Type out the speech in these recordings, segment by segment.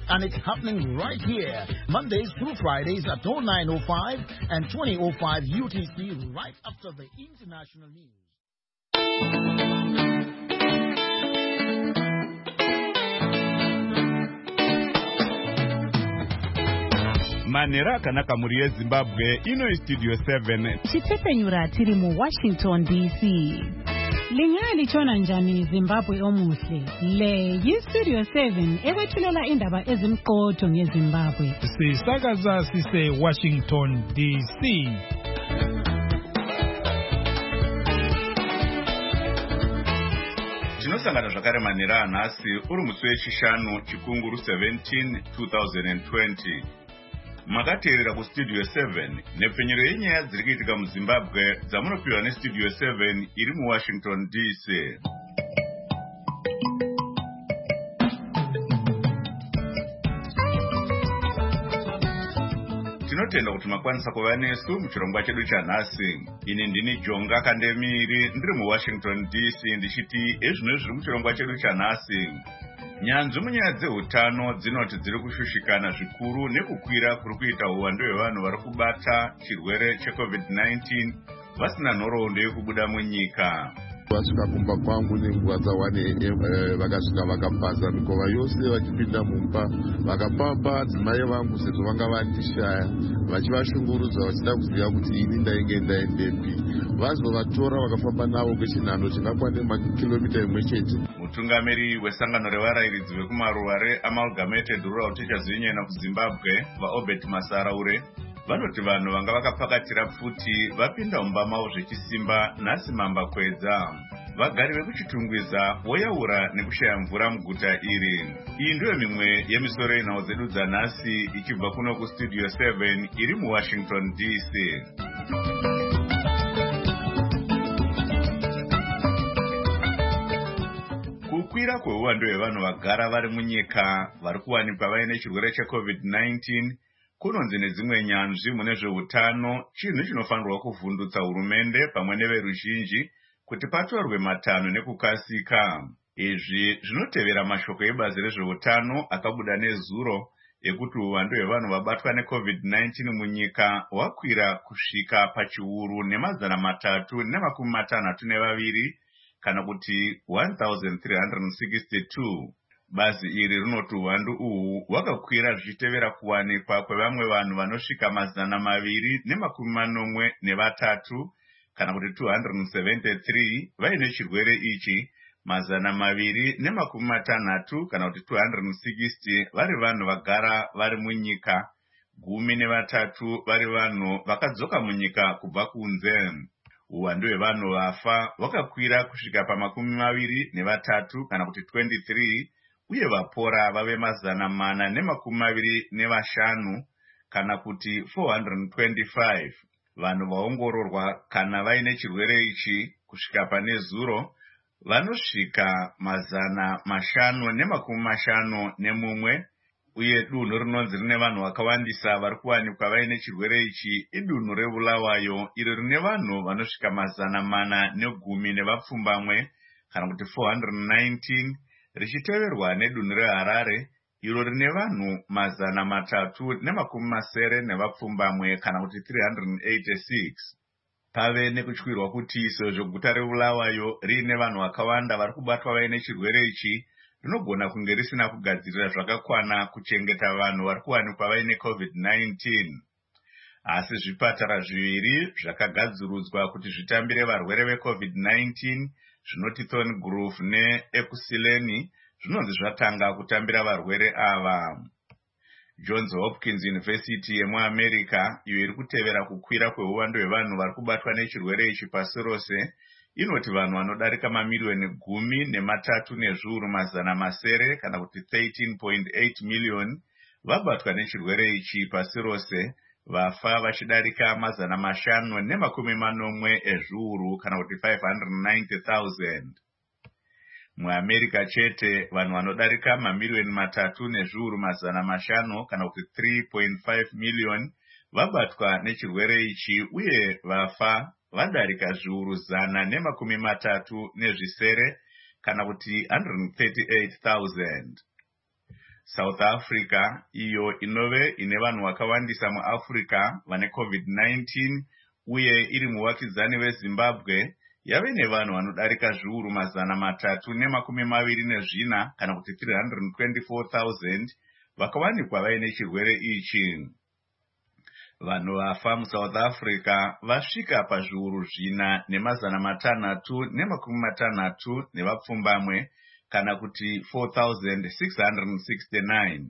and it's happening right here, Mondays through Fridays at 09:05 and 20:05 UTC, right after the international news. Manera kanaka muri Zimbabwe ino studio 7 chitepenyura tiri mu Washington DC. Lingani chona njani Zimbabwe omuhle. Le yi studio 7 ekwethulela indaba ezimqotho ngeZimbabwe. Sisakaza sise Washington DC. Tinosangana zvakare manera anhasi uri musi wechishanu chikunguru 17 2020. Makateerera kustudio 7 nepfenyero yenyaya dziri kuitika muZimbabwe dzamunopiwa nestudio 7 iri muWashington DC. Tinotenda kuti makwanisa kuva nesu muchirongwa chedu chanhasi. Ini ndini Jonga Kandemiri ndiri muWashington DC ndichiti ezvino zviri muchirongwa chedu chanhasi. Nyanzvi munyaya dzeutano dzinoti dziri kushushikana zvikuru nekukwira kuri kuita uwandu hwevanhu vari kubata chirwere cheCovid-19 vasina nhoroondo yekubuda munyika. Vasvika kumba kwangu nenguva dza1 vakasvika vakapasa mikova yose vachipinda mumba vakapamba adzimai vangu sezvo vanga vandishaya vachivashungurudza vachida kuziva kuti ini ndainge ndaendepi. Vazovatora vakafamba navo kwechinhano chingakwane makilomita imwe chete. Mutungamiri wesangano revarairidzi vekumaruwa reAmalgamated Rural Teachers Union kuZimbabwe vaObert Masaraure vanoti vanhu vanga vakapakatira pfuti vapinda mumba mavo zvechisimba nhasi mambakwedza. Vagari vekuchitungwiza voyaura nekushaya mvura muguta iri. Iyi ndiyo mimwe yemisoro yenhau dzedu dzanhasi ichibva kuno kustudio 7 iri muWashington DC. Kukwira kweuwandu hwevanhu vagara vari munyika vari kuwanikwa vaine chirwere cheCovid-19 kunonzi nedzimwe nyanzvi mune zveutano chinhu chinofanirwa kuvhundutsa hurumende pamwe neveruzhinji kuti patorwe matanho nekukasika. Izvi zvinotevera mashoko ebazi rezveutano akabuda nezuro ekuti uwandu hwevanhu vabatwa neCovid-19 munyika hwakwira kusvika pachiuru ne362 kana kuti 1362. Bazi iri rinoti uwandu uhu hwakakwira zvichitevera kuwanikwa kwevamwe vanhu vanosvika 283 kana kuti 273 vaine chirwere ichi, 260 kana kuti 260 vari vanhu vagara vari munyika, 13 vari vanhu vakadzoka munyika kubva kunze. Uwandu hwevanhu vafa hwakakwira kusvika pa23 kana kuti 23 uye vapora vave 425 kana kuti 425. Vanhu vaongororwa kana vaine chirwere ichi kusvika pane zuro vanosvika 551 uye dunhu rinonzi rine vanhu vakawandisa vari kuwanikwa vaine chirwere ichi idunhu reBulawayo iro rine vanhu vanosvika 410 kana kuti 419, richiteverwa nedunhu reHarare iro rine vanhu 370 kana kuti 386. Pave nekutyirwa kuti sezvo guta reBulawayo riine vanhu vakawanda vari kubatwa vaine chirwere ichi, rinogona kunge risina kugadzirira zvakakwana kuchengeta vanhu vari kuwanikwa vaine COVID-19. Asi zvipatara zviviri zvakagadzirudzwa kuti zvitambire varwere veCovid-19 zvinoti Thorngrove neEkusileni zvinonzi zvatanga kutambira varwere ava. Johns Hopkins University yemuAmerica, iyo iri kutevera kukwira kweuwandu hwevanhu vari kubatwa nechirwere ichi pasi rose, inoti vanhu vanodarika mamiliyoni 13,900 kana kuti 13.8 miliyoni vabatwa nechirwere ichi pasi rose, vafa vachidarika 540,000 kana kuti 590,000. MuAmerica chete vanhu vanodarika mamiliyoni 3,500,000 kana kuti 3.5 miliyoni vabatwa nechirwere ichi uye vafa vadarika 130,000 kana kuti 138,000. South Africa iyo inove ine vanhu vakawandisa muAfrica vane COVID-19 uye iri muvakidzani veZimbabwe yave nevanhu vanodarika zviuru 324 kana kuti 324,000 vakawanikwa vaine chirwere ichi. Vanhu vafa muSouth Africa vasvika pazviuru 4,660 nevapfumbamwe kana kuti 4,669.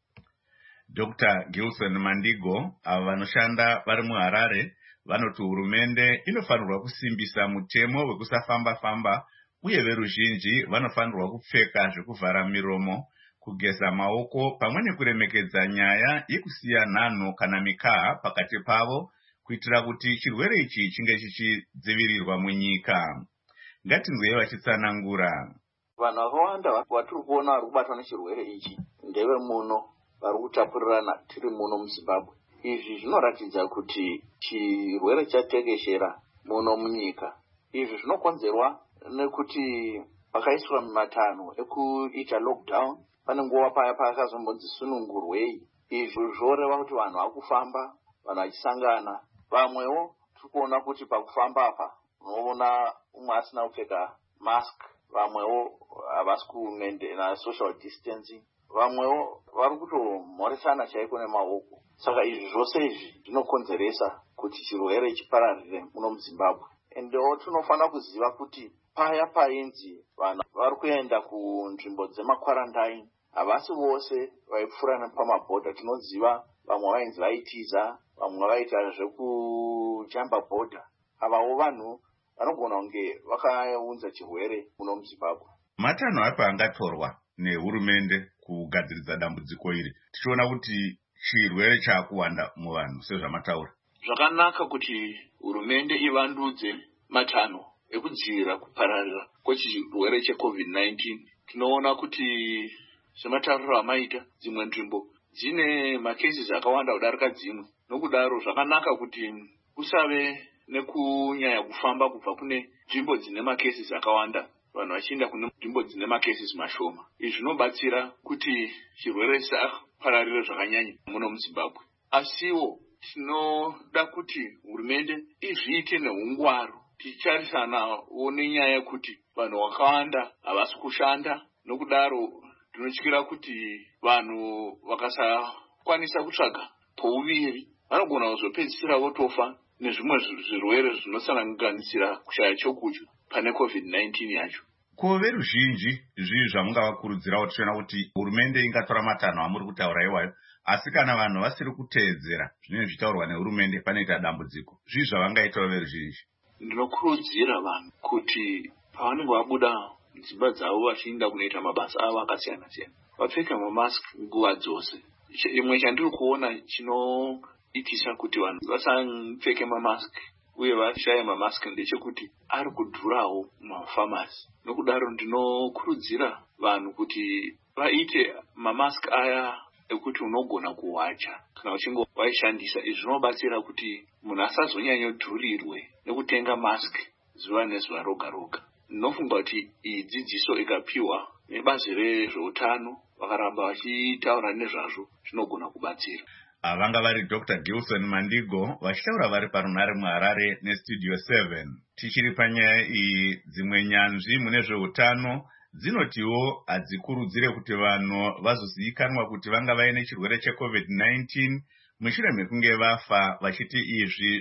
Dr. Gilson Mandigo ava vanoshanda vari muHarare vanoti hurumende inofanirwa kusimbisa mutemo wekusafamba-famba uye veruzhinji vanofanirwa kupfeka zvekuvhara miromo, kugeza maoko pamwe nekuremekedza nyaya yekusiya nhanho kana mikaha pakati pavo kuitira kuti chirwere ichi chinge chichidzivirirwa munyika. Ngatinzwei vachitsanangura. Vanhu vakawanda vatiri kuona vari kubatwa nechirwere ichi ndeve muno vari kutapurirana tiri muno muZimbabwe. Izvi zvinoratidza kuti chirwere chatekeshera muno munyika. Izvi zvinokonzerwa nekuti pakaiswa matanho ekuita lockdown. Pane nguva paya pakazombonzi sunungurwei. Izvi zvoreva kuti vanhu vakufamba, vanhu vachisangana. Vamwewo tiri kuona kuti pakufamba apa unoona umwe asina kupfeka mask, vamwewo havasi kumaintaina social distancing, vamwewo vari kutomhoresana chaiko nemaoko. Saka izvi zvose izvi zvinokonzeresa kuti chirwere chipararire muno muZimbabwe. Endewo tinofanira kuziva kuti paya painzi vanhu vari kuenda kunzvimbo dzemakwarandaini havasi vose vaipfuura pamabhodha. Tinoziva vamwe vainzi vaitiza, vamwe vaita zvekujamba bhodha. Avawo vanhu vanogona kunge vakaunza chirwere muno muZimbabwe. Matanho api angatorwa nehurumende kugadziridza dambudziko iri tichiona kuti chirwere chaakuwanda muvanhu sezvamataura? Zvakanaka kuti hurumende ivandudze matanho ekudzivirira kupararira kwechirwere cheCovid-19. Tinoona kuti sematauriro amaita dzimwe nzvimbo dzine makesisi akawanda kudarika dzimwe. Nokudaro zvakanaka kuti kusave nekunyanya kufamba kubva kune nzvimbo dzine makesisi akawanda vanhu vachienda kune nzvimbo dzine makesisi mashoma. Izvi zvinobatsira kuti chirwere chisapararire zvakanyanya muno muZimbabwe. Asiwo tinoda kuti hurumende izviite neungwaru, tichitarisanawo nenyaya yekuti vanhu vakawanda havasi kushanda. Nokudaro tinotyira kuti vanhu vakasakwanisa kutsvaga pouviri vanogona kuzopedzisira votofa nezvimwe zvirwere zvinosanganisira kushaya chokudya pane COVID-19 yacho. Ko veruzhinji zvii zvamungavakurudzirawo tichiona kuti hurumende ingatora matanho amuri kutaura iwayo, asi kana vanhu vasiri kuteedzera zvinenge zvichitaurwa nehurumende panoita dambudziko, zvii zvavangaitawo veruzhinji? Ndinokurudzira vanhu kuti pavanenge vabuda dzimba dzavo vachienda kunoita mabasa avo akasiyana-siyana vapfeke mamask nguva dzose. Imwe chandiri kuona chinoitisa kuti vanhu vasapfeke mamask uye vashaye mamask ndechekuti ari kudhurawo mumafamasi. Nokudaro ndinokurudzira vanhu kuti vaite mamask aya ekuti unogona kuwacha kana uchinge waishandisa. Izvi zvinobatsira kuti munhu asazonyanyodhurirwe nekutenga mask zuva nezuva roga roga. Ndinofunga kuti iyi dzidziso ikapiwa nebazi rezveutano vakaramba vachitaura nezvazvo zvinogona kubatsira. Vanga vari Dr. Gilson Mandigo vachitaura vari parunhare muHarare neStudio 7. Tichiri panyaya iyi, dzimwe nyanzvi mune zveutano dzinotiwo hadzikurudzire kuti vanhu vazozivikanwa kuti vanga vaine chirwere cheCovid-19 mushure mekunge vafa, vachiti izvi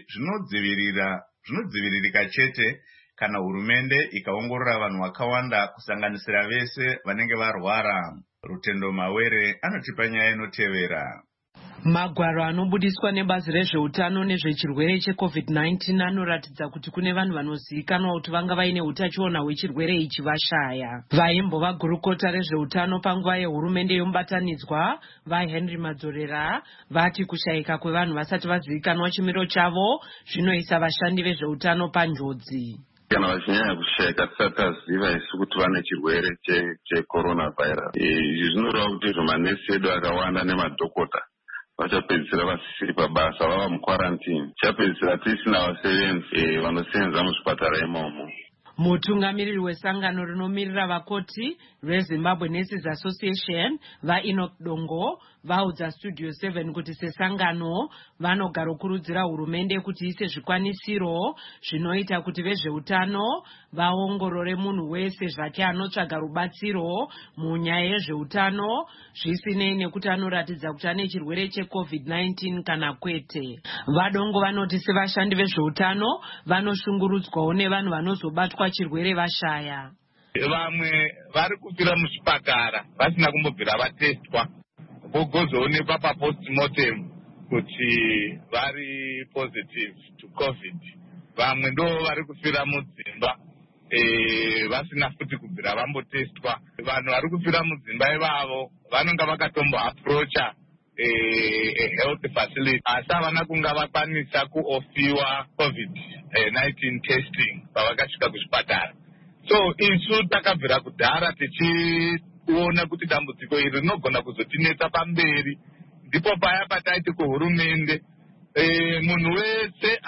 zvinodziviririka chete kana hurumende ikaongorora vanhu vakawanda kusanganisira vese vanenge varwara. Rutendo Mawere anotipa nyaya inotevera. Magwaro anobudiswa nebazi rezveutano nezvechirwere cheCovid-19 anoratidza kuti kune vanhu vanozivikanwa kuti vanga vaine utachiona hwechirwere ichi vashaya. Vaimbova gurukota rezveutano panguva yehurumende yomubatanidzwa vaHenry Madzorera vati kushayika kwevanhu vasati vazivikanwa chimiro chavo zvinoisa vashandi vezveutano panjodzi. Kana vachinyanya kushayika tisati taziva isu kuti vane chirwere checoronavirus. Izvi zvinoreva kuti zvemanesi edu akawanda nemadhokota vachapedzisira vasisiri pabasa, vava mukwarantini. Chapedzisira tisina vasevenzi vanosevenza muzvipatara imomo. Mutungamiriri wesangano rinomirira vakoti reZimbabwe Nurses Association vaEnoch Dongo vaudza Studio 7 kuti sesangano vanogara kurudzira hurumende kuti ise zvikwanisiro zvinoita kuti vezveutano vaongorore munhu wese zvake anotsvaga rubatsiro munyaya yezveutano zvisinei nekuti anoratidza kuti ane chirwere cheCovid-19 kana kwete. Vadongo vanoti sevashandi vezveutano vanoshungurudzwawo nevanhu vanozobatwa chirwere vashaya. Vamwe vari kufira muzvipatara vasina kumbobvira vatestwa vogozoonekwa papostmortem kuti vari positive to COVID. Vamwe ndo vari kufira mudzimba vasina futi kubvira vambotestwa. Vanhu vari kufira mudzimba ivavo vanonga vakatombo approacha health facility asi havana kunga vakwanisa kuofiwa COVID-19 testing pavakasvika kuzvipatara. So isu takabvira kudhara tichiona kuti dambudziko iri rinogona kuzotinetsa pamberi. Ndipo paya pataiti kuhurumende munhu wese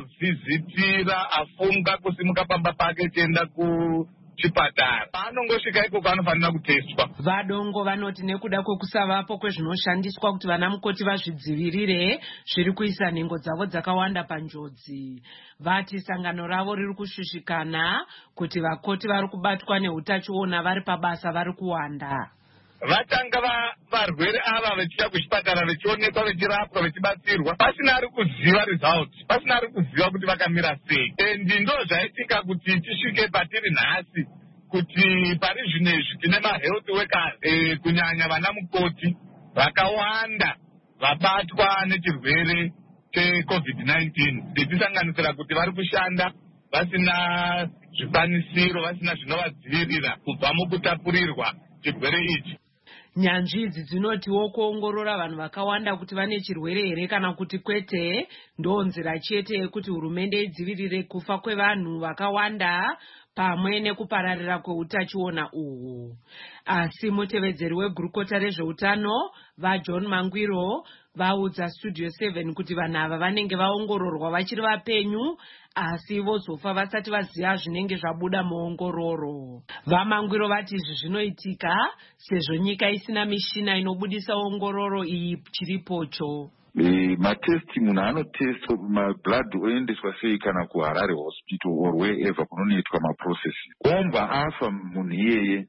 avhizitira afunga kusimuka pamba pake tienda kuchipatara paanongosvika ikoko anofanira kutestwa. Vadongo vanoti nekuda kwekusavapo kwezvinoshandiswa kuti vana mukoti vazvidzivirire zviri kuisa nhengo dzavo dzakawanda panjodzi. Vati sangano ravo riri kushushikana kuti vakoti vari kubatwa neutachiona vari pabasa vari kuwanda. Vatanga varwere ava vechiya kuchipatara vechionekwa vechirapwa vechibatsirwa pasina ari kuziva results, pasina ari kuziva kuti vakamira sei. Ndo zvaitika kuti tisvike patiri nhasi kuti pari zvinezvi tine mahealth workers kunyanya vana mukoti vakawanda vabatwa nechirwere cheCovid-19. Tichisanganisira kuti vari kushanda vasina zvikwanisiro, vasina zvinovadzivirira kubva mukutapurirwa chirwere ichi. Nyanzvi idzi dzinotiwo kuongorora vanhu vakawanda kuti vane chirwere here kana kuti kwete ndo nzira chete yekuti hurumende idzivirire kufa kwevanhu vakawanda pamwe nekupararira kweutachiona uhu. Asi mutevedzeri wegurukota rezveutano vaJohn Mangwiro vaudza Studio 7 kuti vanhu ava vanenge vaongororwa vachiri vapenyu asi vozofa vasati vaziva zvinenge zvabuda muongororo. VaMangwiro vati izvi zvinoitika sezvo nyika isina mishina inobudisa ongororo iyi chiripocho. Matesti munhu anotesta mablood oendeswa sei kana kuHarare hospital or wherever kunoitwa maprocessi. Ombwa afa munhu iyeye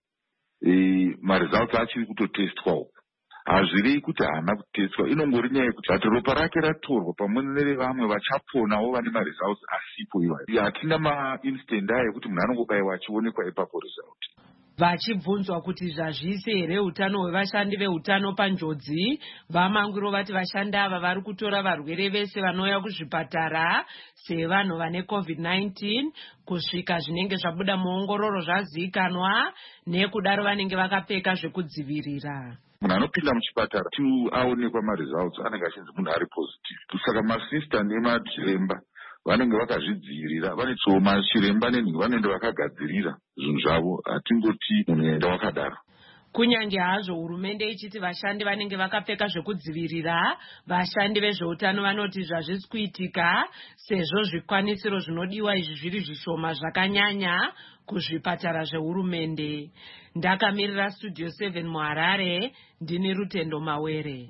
maresults achiri kutotestwawo. Hazvirei kuti haana kutestwa, inongori nyaya yekuti ati ropa rake ratorwa pamwe nevamwe vachaponawo vane maresults asipo iwayo. Hatina maincident aya yekuti munhu anongobayiwa achionekwa ipapo result. Vachibvunzwa kuti zvazvise here utano hwevashandi veutano panjodzi, VaMangwiro vati vashandi ava vari kutora varwere vese vanouya kuzvipatara sevanhu vane COVID-19 kusvika zvinenge zvabuda muongororo zvazivikanwa, nekudaro vanenge vakapfeka zvekudzivirira. Munhu anopinda muchipatara aonekwa maresults anenge achinzi munhu ari positive. Saka masista nemachiremba vanenge vakazvidzivirira, vanetsowo machiremba nenhingi vanoenda vakagadzirira zvinhu zvavo, hatingoti munhu enda wakadaro. Kunyange hazvo hurumende ichiti vashandi vanenge vakapfeka zvekudzivirira, vashandi vezveutano vanoti zvazvisi kuitika sezvo zvikwanisiro zvinodiwa izvi zviri zvishoma zvakanyanya kuzvipatara zvehurumende. Ndakamirira Studio 7 muHarare, ndini Rutendo Mawere.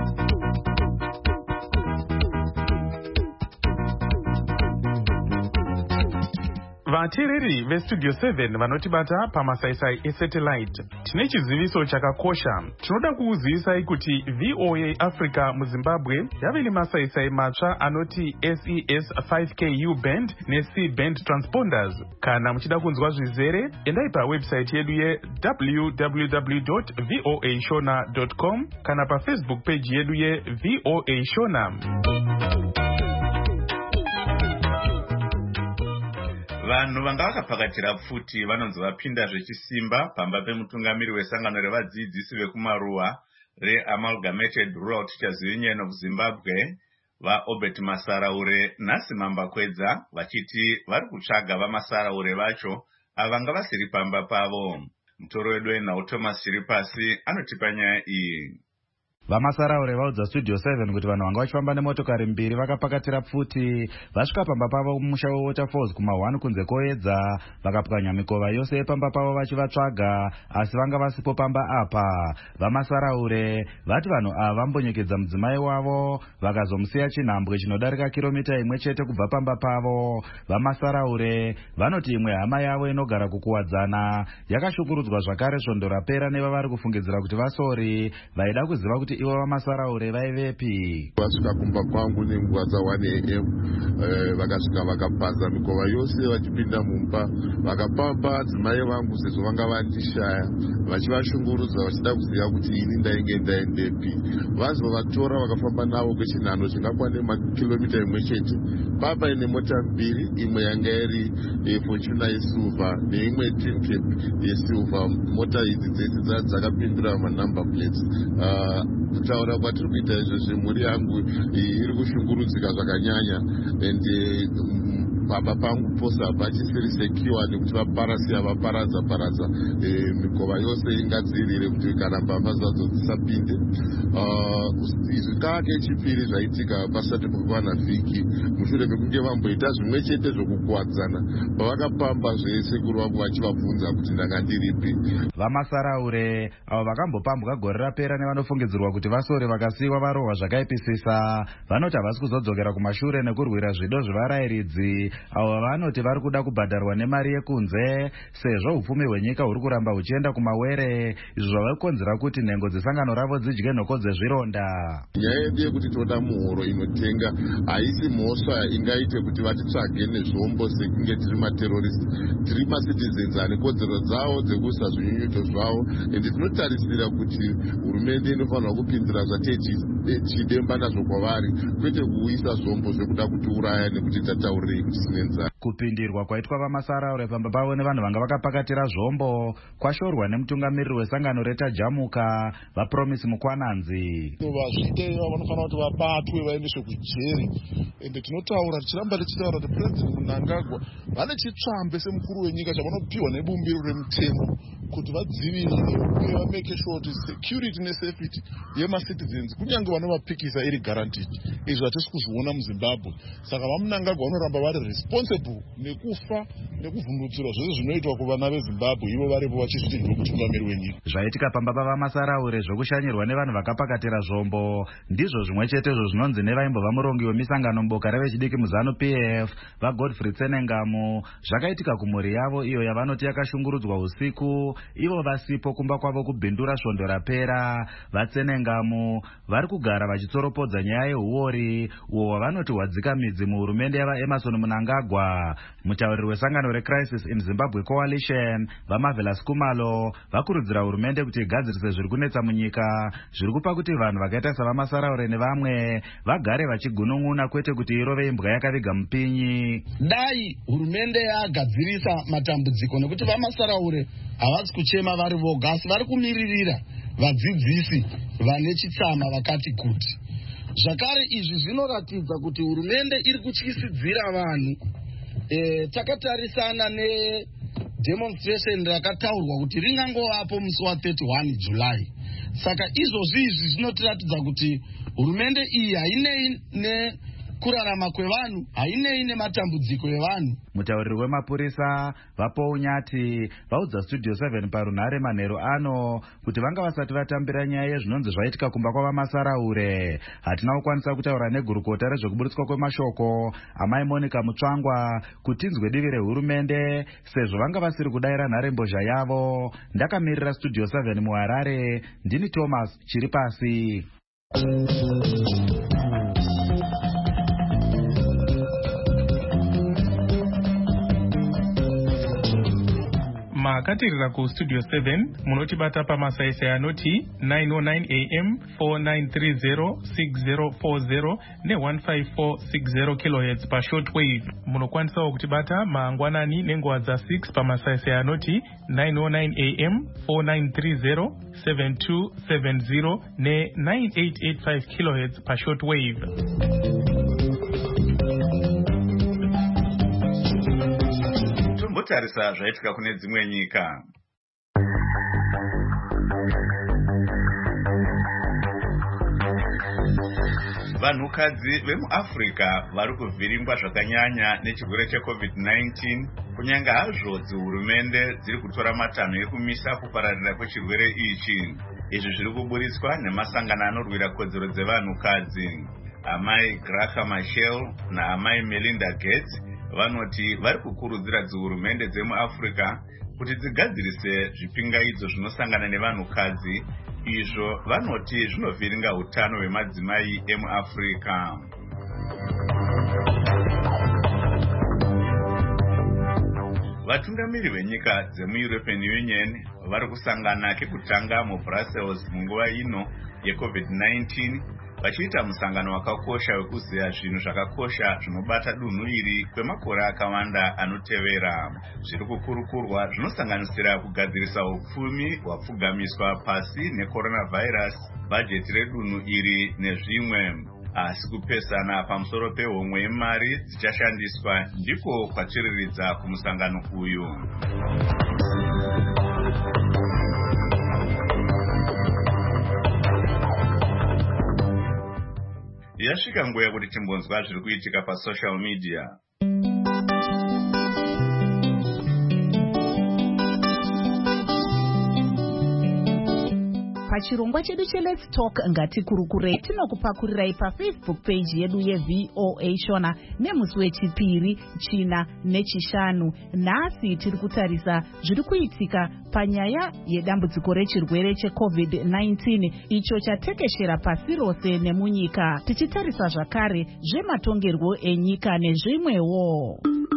Vateereri veStudio 7 vanotibata pamasaisai esatellite, tine chiziviso chakakosha. Tinoda kukuzivisai kuti VOA Africa muZimbabwe yave nemasaisai matsva anoti SES 5K U-band neC-band transponders. Kana muchida kunzwa zvizere, endai pawebsite yedu www.voashona.com kana paFacebook page yedu yeVOA Shona. Vanhu vanga vakapakatira pfuti vanonzi vapinda zvechisimba pamba pemutungamiri wesangano revadzidzisi vekumaruwa reAmalgamated Rural Teachers Union of Zimbabwe vaObert Masaraure nhasi Mambakwedza vachiti vari kutsvaga vaMasaraure vacho avanga vasiri pamba pavo. Mutoro wedu wenhau Thomas Chiripasi anotipa nyaya iyi. Vamasaraure vaudza Studio 7 kuti vanhu vanga vachifamba nemotokari mbiri vakapakatira pfuti vasvika pamba pavo mumusha weWaterfalls kuma1 kunze koedza vakapwanya mikova yose yepamba pavo vachivatsvaga asi vanga vasipo pamba apa. Vamasaraure vati vanhu ava vambonyekedza mudzimai wavo vakazomusiya chinhambwe chinodarika kilomita 1 chete kubva pamba pavo. Vamasaraure vanoti imwe hama yavo inogara kukuwadzana yakashukurudzwa zvakare svondo rapera nevavari kufungidzira kuti vasori vaida kuziva kuti ivo Vamasaraure vaivepi. Vasvika kumba kwangu nenguva dza1 am vakasvika vakapasa mikova yose vachipinda mumba vakapamba adzimai vangu sezvo vanga vandishaya vachivashungurudza vachida kuziva kuti ini ndainge ndaendepi. Vazovatora vakafamba navo kwechinhano chingakwane makilomita 1 chete. Papa ine mota mbiri, imwe yanga iri Fortuna yesilver neimwe Dreamcap yesilver. Mota idzi dzese dzakapindura manumber plates. Kutaura kwatiri kuita izvozvo mhuri yangu iri kushungurudzika zvakanyanya ende pamba pangu pose hapachisiri secure nekuti vaparadza mikova yose ingadzirire kuti kana mbavha zvadzo dzisapinde. Izvi kake chipiri zvaitika pasati pokwana vhiki mushure mekunge vamboita zvimwe chete zvokukuwadzana pavakapamba zvesekuru vangu vachivabvunza kuti ndanga ndiripi. Vamasaraure avo vakambopambwa gore rapera nevanofungidzirwa kuti vasori vakasiyiwa varohwa zvakaipisisa vanoti havasi kuzodzokera kumashure nekurwira zvido zvevarayiridzi avo vanoti vari kuda kubhadharwa nemari yekunze sezvo upfumi hwenyika huri kuramba huchienda kumawere izvo zvavakonzera kuti nhengo dzesangano ravo dzidye nhoko dzezvironda. Nyaya yedu yekuti toda muhoro inotenga haisi mhosva ingaite kuti vatitsvage nezvombo sekunge tiri materrorist. Tiri macitizens ane kodzero dzavo dzekuisa zvinyunyuto zvavo ende tinotarisira kuti hurumende inofanira kupinzira zvatechidemba nazvo kwavari kwete kuisa zvombo zvekuda kutiuraya nekuti tataurirei kuti sinenzara. Kupindirwa kwaitwa Vamasaraure pamba pavo nevanhu vanga vakapakatira zvombo kwashorwa nemutungamiriri wesangano retajamuka vaPromise Mukwananzi. Vazviteya vanofanira kuti vabatwe vaendeswe kujeri ende tinotaura tichiramba tichitaura kuti President Mnangagwa vane chitsvambe semukuru wenyika chavanopiwa nebumbiro remutemo kuti vadzivirire uye vameke sure kuti security nesafety yemacitizens kunyange vanovapikisa iri guaranteed. Izvi hatisi kuzviona muZimbabwe. Saka vaMnangagwa vanoramba vari responsible nekufa nekuvhundutsirwa zvose zvinoitwa kuvana veZimbabwe ivo varipo vachizviti ndomutungamiri wenyika. Zvaitika pamba pavamasaraure zvokushanyirwa nevanhu vakapakatira zvombo ndizvo zvimwe chetezvo zvinonzi nevaimbova murongi wemisangano muboka revechidiki muZanu PF vaGodfrey Tsenengamu zvakaitika kumhuri yavo iyo yavanoti yakashungurudzwa usiku ivo vasipo kumba kwavo kubhindura svondo rapera. VaTsenengamu vari kugara vachitsoropodza nyaya yeuori uwo wavanoti hwadzika midzi muhurumende yavaEmmerson Mnangagwa. Mutauriri wesangano reCrisis in Zimbabwe Coalition vaMarvelous Kumalo vakurudzira hurumende kuti igadzirise zviri kunetsa munyika zviri kupa kuti vanhu vakaita savamasaraure nevamwe vagare vachigunun'una kwete kuti irove imbwa yakaviga mupinyi. Dai hurumende yagadzirisa matambudziko nekuti vamasaraure havasi kuchema vari voga asi vari kumiririra vadzidzisi vane chitsama vakati kuti. Zvakare izvi zvinoratidza kuti hurumende iri kutyisidzira vanhu. Takatarisana nedemonstration rakataurwa kuti ringangovapo musi wa31 July. Saka izvozvi izvi zvinotiratidza kuti hurumende iyi hainei nekurarama kwevanhu, hainei nematambudziko evanhu. Mutauriri wemapurisa vaPaul Nyati vaudza Studio 7 parunhare manheru ano kuti vanga vasati vatambira nyaya yezvinonzi zvaitika kumba kwavamasaraure. Hatina kukwanisa kutaura negurukota rezvekuburitswa kwemashoko amai Monica Mutsvangwa kuti inzwe divi rehurumende sezvo vanga vasiri kudayira nharembozha yavo. Ndakamirira Studio 7 muHarare ndini Thomas Chiripasi. Makatirira kuStudio 7 munotibata pamasaisai anoti 909 AM 4930 6040 ne15460 kHz pashortwave. Munokwanisawo kutibata mangwanani nenguva dza6 pamasaisai anoti 909 AM 4930 7270 ne9885 kHz pashortwave. Tarisa zvaitika kune dzimwe nyika. vanhukadzi vemuafrica vari kuvhiringwa zvakanyanya nechirwere cheCovid-19 kunyanga hazvo dzihurumende dziri kutora matanho ekumisa kupararira kwechirwere ichi. Izvi zviri kuburitswa nemasangano anorwira kodzero dzevanhukadzi. Amai Graca Machel naamai Melinda Gates vanoti vari kukurudzira dzihurumende dzemuafrica kuti dzigadzirise zvipingaidzo zvinosangana nevanhukadzi, izvo vanoti zvinovhiringa utano hwemadzimai emuafrica. Vatungamiri venyika dzemu-European Union vari kusangana kekutanga muBrussels munguva ino yeCovid-19 vachiita musangano wakakosha wekuziva zvinhu zvakakosha zvinobata dunhu iri kwemakore akawanda anotevera. Zviri kukurukurwa zvinosanganisira kugadzirisa upfumi hwapfugamiswa pasi necoronavirus, bhajeti redunhu iri nezvimwe. Asi kupesana pamusoro pehomwe yemari dzichashandiswa ndiko kwachiriridza kumusangano uyu. Yasvika nguva yekuti timbonzwa zviri kuitika pasocial media. Pachirongwa chedu cheLet's Talk ngatikurukure tinokupakurirai paFacebook page yedu yeVOA Shona nemusi wechipiri, china nechishanu. Nhasi tiri kutarisa zviri kuitika panyaya yedambudziko rechirwere cheCovid-19 icho chatekeshera pasi rose nemunyika, tichitarisa zvakare zvematongerwo enyika nezvimwewo.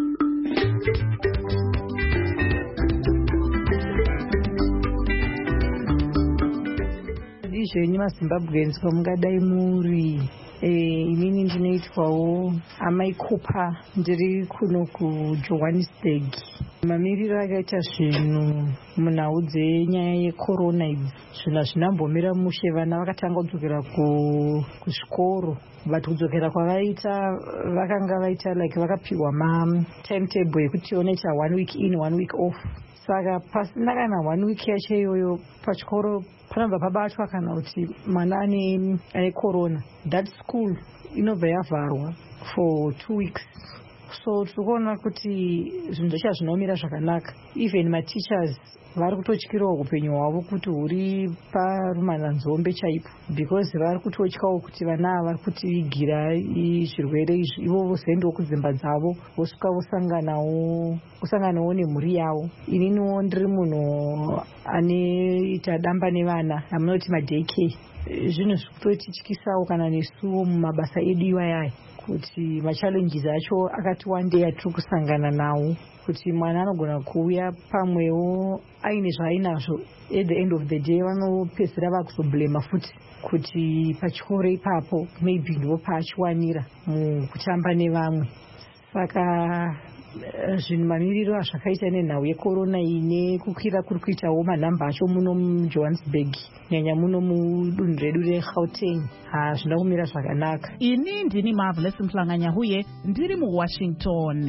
Izvenyu maZimbabweans kwamungadai muri. Inini ndinoitwawo Amai Cooper, ndiri kuno kuJohannesburg. Mamiriro akaita zvinhu munhau dzenyaya yecorona idzi, zvinhu hazvinambomira mushe. Vana vakatanga kudzokera kuzvikoro, but kudzokera kwavaita vakanga vaita like vakapiwa timetable yekuti onecha 1 week in 1 week off. Saka pasina kana 1 week yacho iyoyo pachikoro panobva pabatwa kana kuti mwana ane corona, that school inobva yavharwa for 2 weeks. So tikuona kuti zvinhu zveshe zvinomira zvakanaka. Even mateachers vari kutotyirawo upenyu hwavo kuti huri parumananzombe chaipo, because vari kutotyawo kuti vana vari kutivigira zvirwere izvi, ivo vozoendawo kudzimba dzavo vosvika vosanganawo nemhuri yavo. Ininiwo ndiri munhu anoita damba nevana, amunoti madaycare. Zvinhu zvikutotityisisawo kana nesuwo mumabasa edu iwayaya, kuti machallenges acho akati wandei atiri kusangana nawo, kuti mwana anogona kuuya pamwewo aine zvaainazvo, at the end of the day vanopedzisira vakuzoblema futi kuti pachikoro ipapo maybe ndipo paachiwanira mukutamba nevamwe. Saka zvinhu mamiriro azvakaita nenhau yecorona ine kukwira kuri kuitawo manhamba acho muno muJohannesburg, nyanya muno mudunhu redu reGauteng, hazvina kumira zvakanaka. Ini ndini Marvelous Mhlanganya huye ndiri muWashington.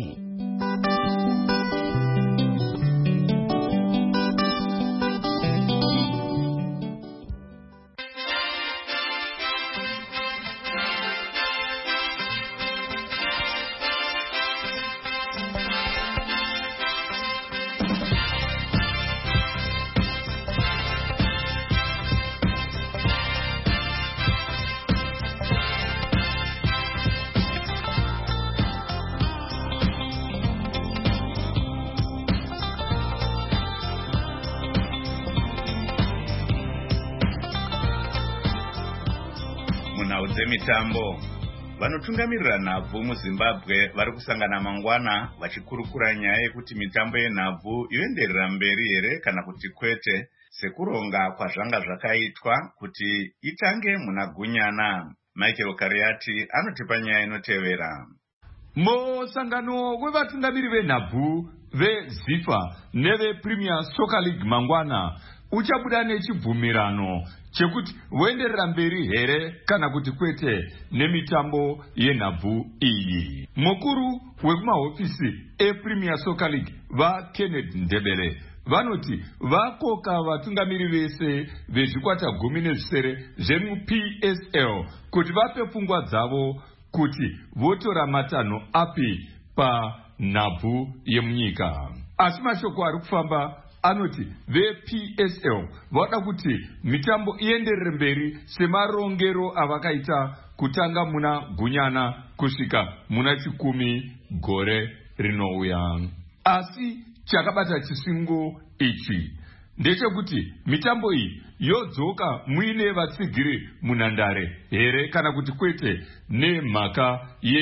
Munhau dzemitambo, vanotungamirira nhabvu muZimbabwe vari kusangana mangwana vachikurukura nyaya yekuti mitambo yenhabvu yoenderera mberi here kana kuti kwete, sekuronga kwazvanga zvakaitwa kuti itange muna Gunyana. Michael Kariati anotipa nyaya inotevera. Musangano wevatungamiri venhabvu veZIFA nevePremier Soccer League mangwana uchabuda nechibvumirano chekuti voenderera mberi here kana kuti kwete nemitambo yenhabvu iyi. Mukuru wekumahofisi ePremier Soccer League vaKenneth Ndebele vanoti vakoka vatungamiri vese vezvikwata 17 zvemupsl kuti vape pfungwa dzavo kuti votora matanho api panhabvu yemunyika. Asi mashoko ari kufamba anoti vepsl vada kuti mitambo ienderere mberi semarongero avakaita kutanga muna Gunyana kusvika muna 10 gore rinouya. Asi chakabata chisungo ichi ndechekuti mitambo iyi yodzoka muine vatsigiri munhandare here kana kuti kwete nemhaka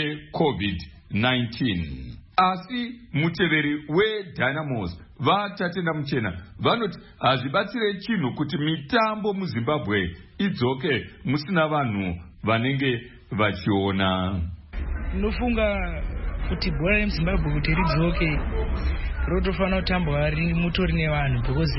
yeCovid-19. Asi muteveri weDynamos vatatenda muchena vanoti hazvibatsire chinhu kuti mitambo muZimbabwe idzoke musina vanhu vanenge vachiona. Nofunga kuti bhora remuZimbabwe kuti ridzoke rotofanira kutambwa mutori nevanhu because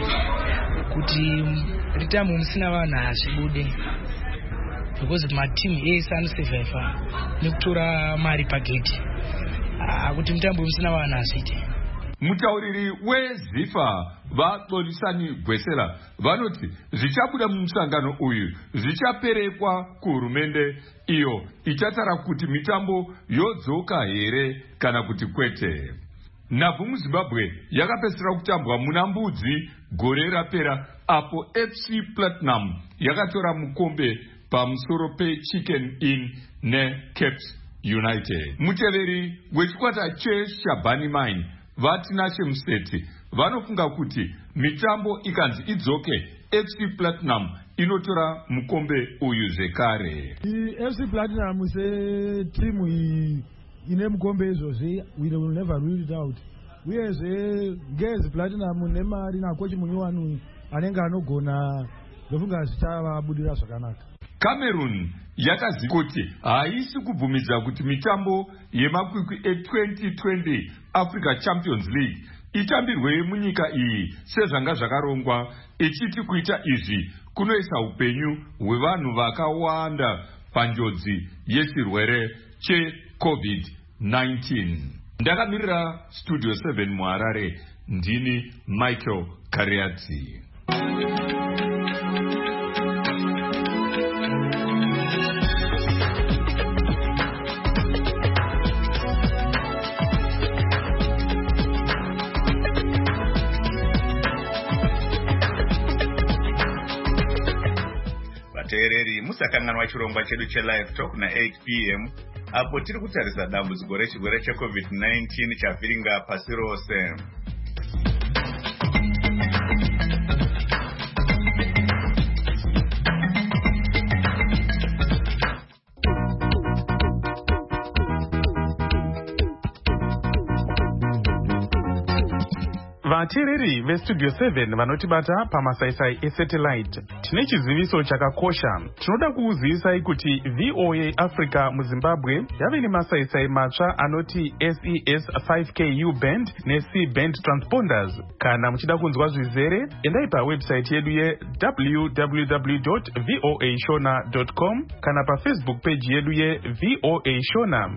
kuti ritambwe musina vanhu hazvibude because matimu ese anosurviva nekutora mari pagedhi kuti mutambo musina vanhu hazviite. Mutauriri weZIFA vaXolisani Gwesera vanoti zvichabuda mumusangano uyu zvichaperekwa kuhurumende iyo ichatara kuti mitambo yodzoka here kana kuti kwete. Nhabvu muZimbabwe yakapedzisira kutambwa muna Mbudzi gore rapera apo FC Platinum yakatora mukombe pamusoro peChicken Inn neCaps United. Muteveri wechikwata cheShabani Mine vaTinashe Museti vanofunga kuti mitambo ikanzi idzoke FC Platinum inotora mukombe uyu zvekare. FC Platinum setimu ine mukombe izvozvi we will never rule it out. Uyezve ngezi Platinum nemari nakochi munyowani anenge anogona ndofunga zvichavabudira zvakanaka. Cameroon yakaziva kuti haisi kubvumidza kuti mitambo yemakwikwi e2020 Africa Champions League itambirwe munyika iyi sezvanga zvakarongwa, ichiti kuita izvi kunoisa upenyu hwevanhu vakawanda panjodzi yechirwere cheCovid-19. Ndakamirira Studio 7 muHarare, ndini Michael Kariati. Vateereri musakanganwa chirongwa chedu chelive talk na8 p.m. apo tiri kutarisa dambudziko rechirwere cheCovid-19 chavhiringa pasi rose. Vateereri veStudio 7 vanotibata pamasaisai esatellite, tine chiziviso chakakosha. Tinoda kuuzivisai kuti VOA Africa muZimbabwe yave nemasaisai matsva anoti SES 5K U-band neC-band transponders. Kana muchida kunzwa zvizere, endai pawebsite yedu www.voashona.com kana paFacebook page yedu yeVOA Shona.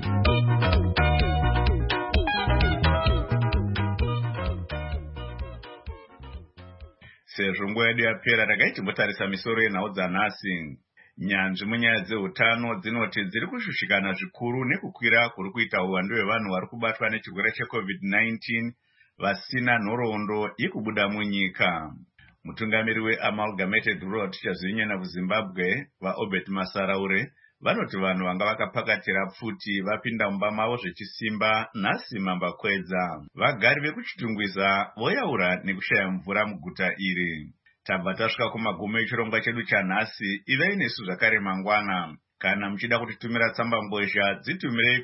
Sezvo nguva yedu yapera, takai timbotarisa misoro yenhau dzanhasi. Nyanzvi munyaya dzeutano dzinoti dziri kushushikana zvikuru nekukwira kuri kuita uwandu hwevanhu vari kubatwa nechirwere cheCovid-19 vasina nhoroondo yekubuda munyika. Mutungamiri weAmalgamated Road Teachers Union of Zimbabwe vaObert Masaraure vanoti vanhu vanga vakapakatira pfuti vapinda mumba mavo zvechisimba nhasi mambakwedza. Vagari vekuchitungwiza voyaura nekushaya mvura muguta iri. Tabva tasvika kumagumo echirongwa chedu chanhasi. Ivai nesu zvakare mangwana. Kana muchida kutitumira tsamba mbozha, dzitumirei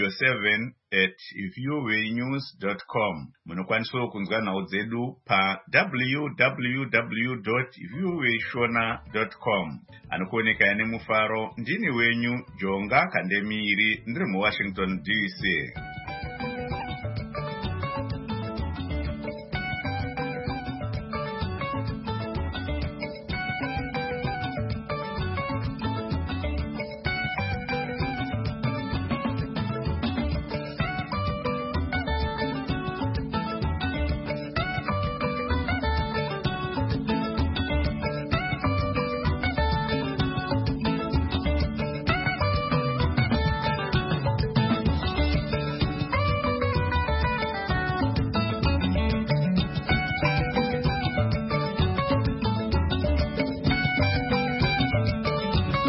kustudio7@voanews.com. Munokwaniswa kunzwa nhau dzedu pa www.voashona.com. Anokuoneka ane mufaro, ndini wenyu Jonga Kandemiri, ndiri muWashington DC.